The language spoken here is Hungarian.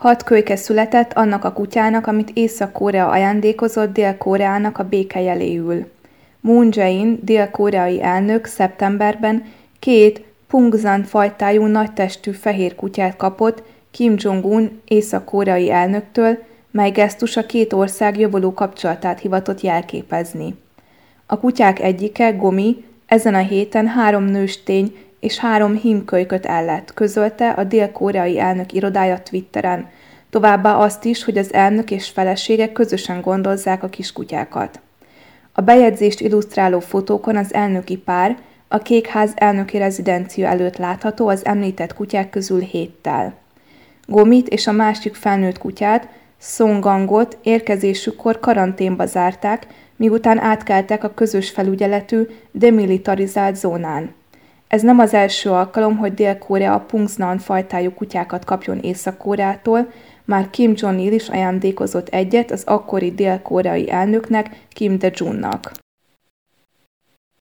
6 kölyke született annak a kutyának, amit Észak-Korea ajándékozott Dél-Koreának a békejeléül. Moon Jae-in, dél-koreai elnök szeptemberben 2 Pungsan fajtájú nagytestű fehér kutyát kapott Kim Jong-un észak-koreai elnöktől, mely gesztus a két ország jobbuló kapcsolatát hivatott jelképezni. A kutyák egyike, Gomi, ezen a héten 3 nőstény és 3 hímkölyköt ellett, közölte a dél-koreai elnök irodája Twitteren, továbbá azt is, hogy az elnök és felesége közösen gondozzák a kiskutyákat. A bejegyzést illusztráló fotókon az elnöki pár a Kékház elnöki rezidencia előtt látható az említett kutyák közül 7-tel. Gomit és a másik felnőtt kutyát, Songangot érkezésükkor karanténba zárták, miután átkeltek a közös felügyeletű, demilitarizált zónán. Ez nem az első alkalom, hogy Dél-Korea Pungsan fajtájú kutyákat kapjon Észak-Koreától, már Kim Jong-il is ajándékozott egyet az akkori dél-koreai elnöknek, Kim Dae-junnak.